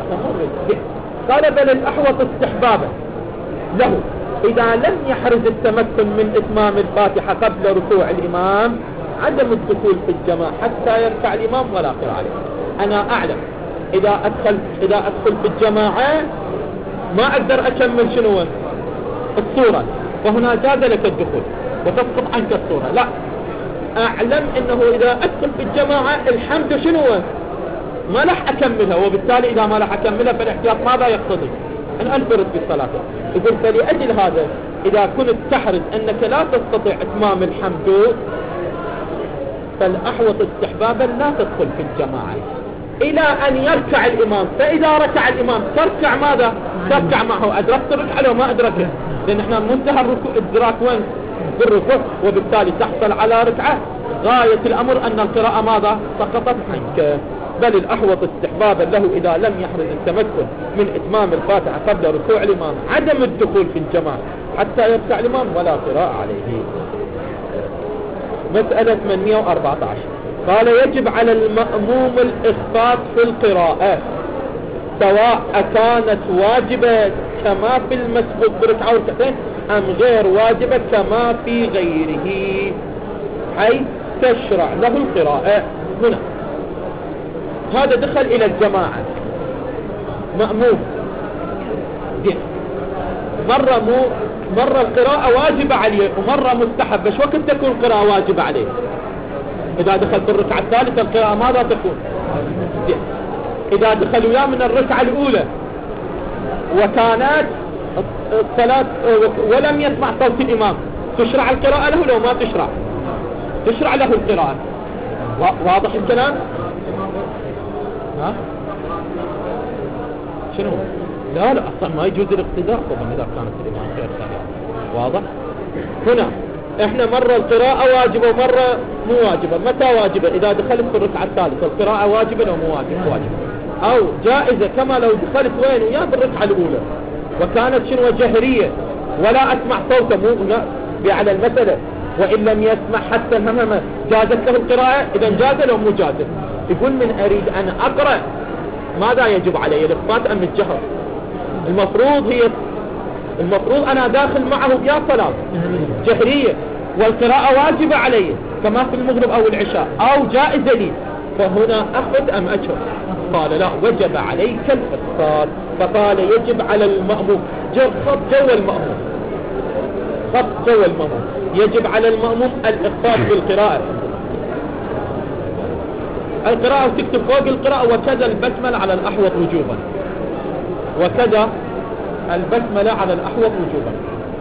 قال بل الأحوط استحبابا له إذا لم يحرز التمكن من إتمام الفاتحة قبل ركوع الإمام عدم الدخول في الجماعة حتى يركع الإمام ولا قراءة عليه. أنا أعلم إذا أدخل إذا أدخل في الجماعة ما أقدر أكمل شنو؟ الصورة، وهنا جاز لك الدخول وتسقط عنك الصورة. لا، أعلم أنه إذا أدخل في الجماعة الحمد شنو؟ ما لح أكملها، وبالتالي إذا ما لح أكملها فالاحتياط ماذا يقتضي؟ أن أنفرد في الصلاة. يقول فلأجل هذا إذا كنت تحرز أنك لا تستطيع إتمام الحمد فالأحوط استحبابا لا تدخل في الجماعة إلى أن يركع الإمام. فإذا ركع الإمام تركع ماذا؟ تركع معه. أدركت الركعة لو ما أدركه، لأن احنا منتهى الركوع الإدراك وين؟ بالركوع، وبالتالي تحصل على ركعة. غاية الأمر أن القراءة ماذا؟ سقطت عنك. بل الأحوط استحبابا له إذا لم يحرز التمكن من إتمام الفاتحة قبل ركوع الإمام عدم الدخول في الجماعة حتى يركع الإمام ولا قراءة عليه. مسألة ثمانمئة وأربعة عشر. قال يجب على المأموم الإخفاض في القراءة سواء كانت واجبة كما في المسبوق بركعة وركعتين أم غير واجبة كما في غيره، حيث تشرع له القراءة. هنا هذا دخل إلى الجماعة مأموم دين، مرة مو مرة القراءة واجبة عليه ومرة مستحب. بش وقت تكون القراءة واجبة عليه؟ إذا دخل في الركعة الثالثة القراءة ماذا تكون؟ دين. إذا دخل وياه من الركعة الأولى وكانت الصلاة ولم يسمع صوت الإمام، تشرع القراءة له لو ما تشرع؟ تشرع له القراءة. واضح الكلام؟ ها؟ شنو؟ لا لا أصلا ما يجوز الاقتداء طبعا إذا كانت الإمام غير سريع. واضح؟ هنا احنا مرة القراءة واجبة ومرة مو واجبة. متى واجبة؟ إذا دخلت في الركعة الثالثة القراءة واجبة لو مو واجبة؟ واجبة. أو جائزة كما لو دخلت وين وياه بالركعة الأولى وكانت شنو جهرية ولا أسمع صوته، مو على المسألة وإن لم يسمع حتى همهمة جازت له القراءة. إذا جاز لو مو جاز؟ يقول من أريد أن أقرأ ماذا يجب علي؟ الإخفاء أم الجهر؟ المفروض هي المفروض أنا داخل معه يا صلاة جهرية والقراءة واجبة علي كما في المغرب أو العشاء أو جائزة لي، فهنا أخذ أم أجهر؟ قال لا، وجب عليك الإخفاء. فقال يجب على المأموم خط جو المأموم خط جو المأموم يجب على المأموم الإخفاء بالقراءة. القراءة وتكتب فوق القراءة وكذا البسملة على الأحوط وجوبا، وكذا البسملة على الأحوط وجوبا.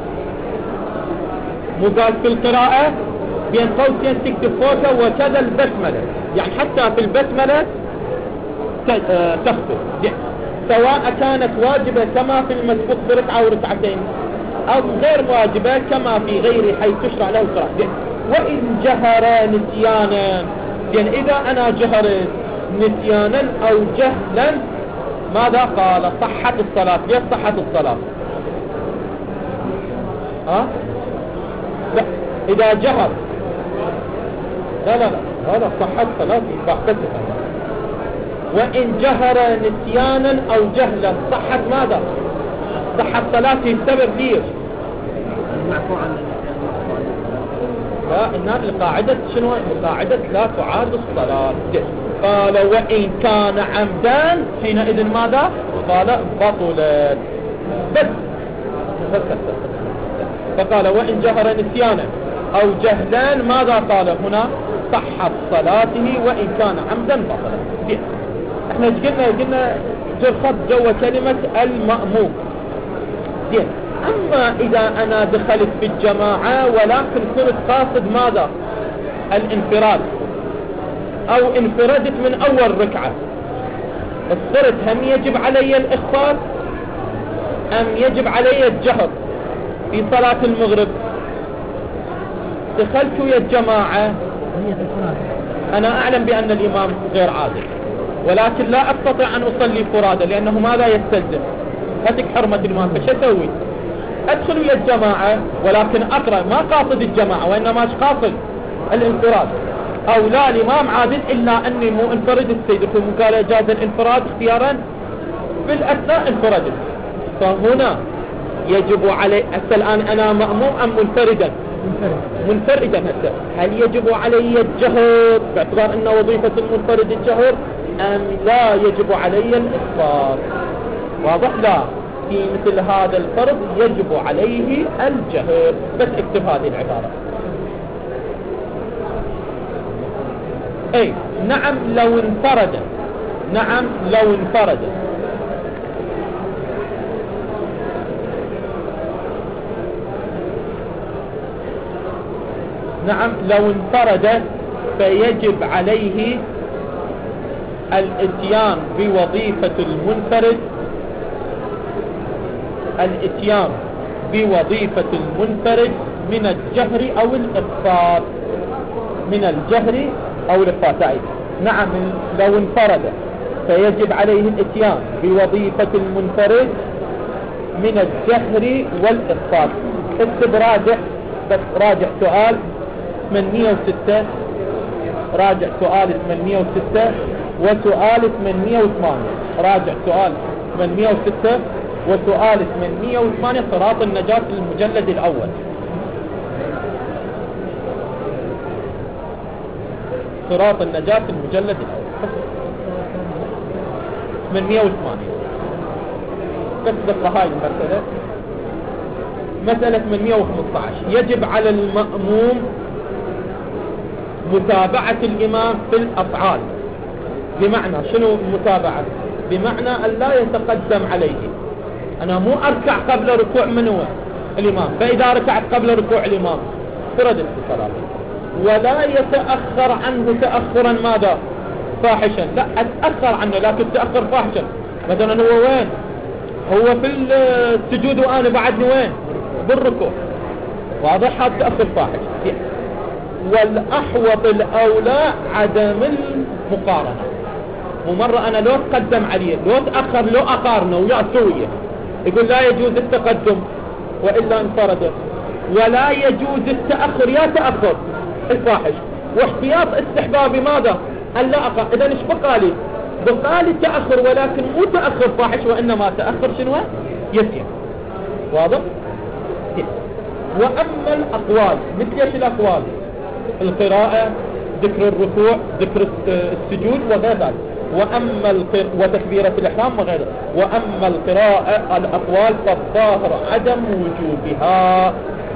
مقال في القراءة بين قوسين تكتب فوقها وكذا البسملة، يعني حتى في البسملة تخطئ سواء كانت واجبة كما في المسبوق بركعة وركعتين أو غير واجبة كما في غيره حيث تشرع له القراءة. وإن جهر نسيانا، يعني إذا أنا جهرت نسيانا أو جهلا ماذا قال؟ صحت الصلاة. ليش صحت الصلاة؟ ها؟ لا إذا جهر لا لا لا هذا صحت صلاة بحثتها. وإن جهر نسيانا أو جهلا صحت ماذا؟ صحت صلاته. السبب ليش؟ لا إنها القاعدة شنو؟ القاعدة لا تعاد الصلاة. قال وإن كان عمدا حينئذ ماذا؟ قال بطلت. بس فقال وإن جهر نسيانا أو جهلان ماذا قال هنا؟ صحت صلاته وإن كان عمدا بطلت. احنا قلنا قلنا جر خط جوا كلمة المأموم. زين، أما إذا أنا دخلت في الجماعة ولكن كنت قاصد ماذا؟ الانفراد، أو انفردت من أول ركعة، الصرت هم يجب علي الإخفاء أم يجب علي الجهر في صلاة المغرب؟ دخلت ويا الجماعة أنا أعلم بأن الإمام غير عادل ولكن لا أستطيع أن أصلي فرادى لأنه ماذا يستلزم؟ هتك حرمة الإمام. فش أسوي؟ أدخل ويا الجماعة ولكن أقرأ ما قاصد الجماعة وإنما قاصد الانفراد، أو لا الإمام عادل إلا أني مو انفرد السيد في مقالة جاز الانفراد اختيارا في الأثناء انفردت. فهنا يجب علي هسه الآن أنا مأموم أم منفردا؟ منفردا. هسه هل يجب علي الجهر باعتبار أن وظيفة المنفرد الجهر أم لا يجب علي الإخبار؟ واضح؟ لا، في مثل هذا الفرض يجب عليه الجهر. بس اكتب هذه العبارة. اي نعم لو انفرد، نعم لو انفرد نعم لو انفرد فيجب عليه الاتيان بوظيفة المنفرد الاتيان بوظيفة المنفرد من الجهر أو الإخفاء. من الجهر أو الإخفاء. نعم لو انفرد فيجب عليه الاتيان بوظيفة المنفرد من الجهر والإخفاء. اكتب راجع، بس راجع سؤال ثمانمئة وستة، راجع سؤال ثمانمئة وستة وسؤال ثمانمئة وثمانية، راجع سؤال ثمانمئة وستة وسؤال ثمانمئة وثمانية، صراط النجاة المجلد الأول. صراط النجاة المجلد الأول ثمانمئة وثمانية. بس دقة هاي المسألة. مسألة ثمانمئة وخمسة عشر، يجب على المأموم متابعة الإمام في الأفعال. بمعنى شنو متابعة؟ بمعنى أن لا يتقدم عليه. أنا مو أركع قبل ركوع من هو الإمام، فإذا ركعت قبل ركوع الإمام فردت صلاته، ولا يتأخر عنه تأخرا ماذا؟ فاحشا. لا أتأخر عنه لكن تأخر فاحشا. مثلا هو وين؟ هو في السجود وأنا بعدني وين؟ بالركوع. واضح؟ هذا تأخر فاحش. والأحوط الأولى عدم المقارنة. ومرة أنا لو تقدم عليه لو تأخر لو أقارنه ويا سوية، يقول لا يجوز التقدم وإلا انفرد، ولا يجوز التأخر يا تأخر الفاحش، واحتياط استحبابي ماذا؟ أن لا أقارن. إذا إيش بقالي؟ بقالي تأخر ولكن مو تأخر فاحش، وإنما تأخر شنو؟ يسير. واضح؟ وأما الأقوال مثل ايش الأقوال؟ القراءة، ذكر الركوع، ذكر السجود وغير ذلك. وأما القر... وتكبيرة الإحرام وغيره. وأما القراءة الأقوال فالظاهر عدم وجوبها،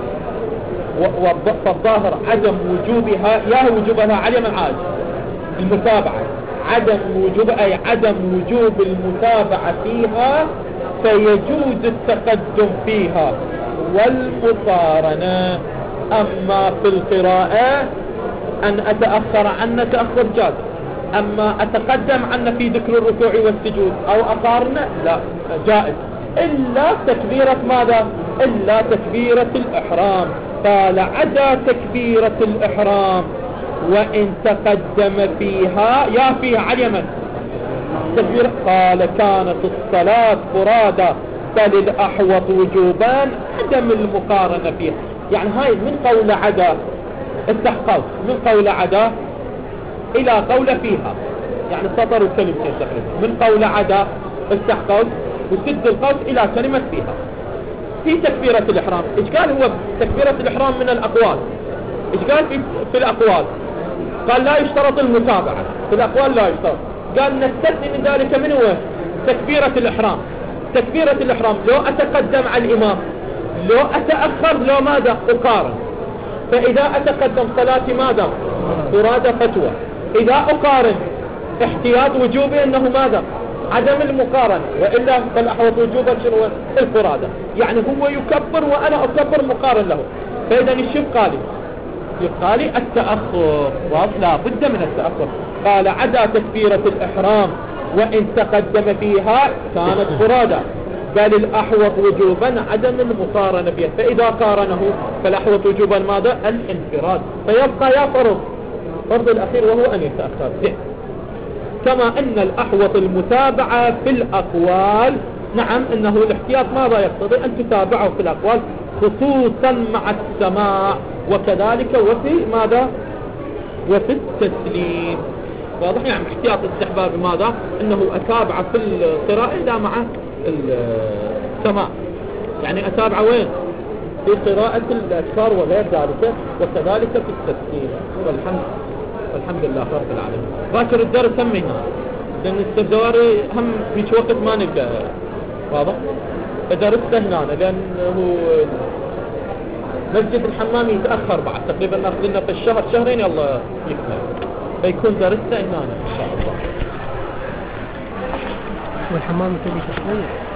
و... فالظاهر عدم وجوبها، يا وجوبها علم العاج المتابعة، عدم وجوب أي عدم وجوب المتابعة فيها، فيجوز التقدم فيها والمقارنة. أما في القراءة أن أتأخر عنه تأخر جاز، أما أتقدم عنه في ذكر الركوع والسجود أو أقارنه لا جائز، إلا تكبيرة ماذا؟ إلا تكبيرة الإحرام. قال عدا تكبيرة الإحرام وإن تقدم فيها يا فيها على يمن تكبير. قال كانت الصلاة فرادى بل الأحوط وجوبان عدم المقارنة فيها. يعني هاي من قول عدا التحقق، من قول عدا إلى قول فيها، يعني سطر وكلمتين تقريبا. من قول عدا التحقق وسد القوس إلى كلمة فيها. في تكبيرة الإحرام إيش قال؟ هو تكبيرة الإحرام من الأقوال. إيش قال في, في الأقوال؟ قال لا يشترط المتابعة في الأقوال، لا يشترط. قال نستثني من ذلك من هو؟ تكبيرة الإحرام. تكبيرة الإحرام لو أتقدم على الإمام لو أتأخر لو ماذا؟ أقارن. فإذا أتقدم صلاتي ماذا؟ فرادى فتوى. إذا أقارن احتياط وجوبي أنه ماذا؟ عدم المقارنة، وإلا فالأحوط وجوبا شنو؟ الفرادى. يعني هو يكبر وأنا أكبر مقارن له. فإذا الشيء قال يبقى لي التأخر، لا بد من التأخر. قال عدا تكبيرة الإحرام وإن تقدم فيها كانت فرادى، بل الأحوط وجوبا عدم المقارنة فيها. فإذا قارنه فالأحوط وجوبا ماذا؟ الانفراد. فيبقى يا فرض فرض الأخير وهو أن يتأخر. كما أن الأحوط المتابعة في الأقوال. نعم إنه الاحتياط ماذا يقتضي؟ أن تتابعه في الأقوال خصوصا مع السماع، وكذلك وفي ماذا؟ وفي التسليم. واضح؟ يعني احتياط استحباب ماذا؟ انه اتابع في القراءة لا مع السماع، يعني اتابع وين؟ في قراءة الأذكار وغير ذلك، وكذلك في التسليم. والحمد والحمد لله رب العالمين. باكر الدرس هم هنا، لأن السبزواري هم في وقت ما نلقى. واضح؟ فدرسته هنا لأنه مسجد الحمام يتأخر بعد تقريبا، ناخذ لنا في الشهر شهرين يلا يكمل، فيكون درسته هنا إن شاء الله. والحمام تبي تشويه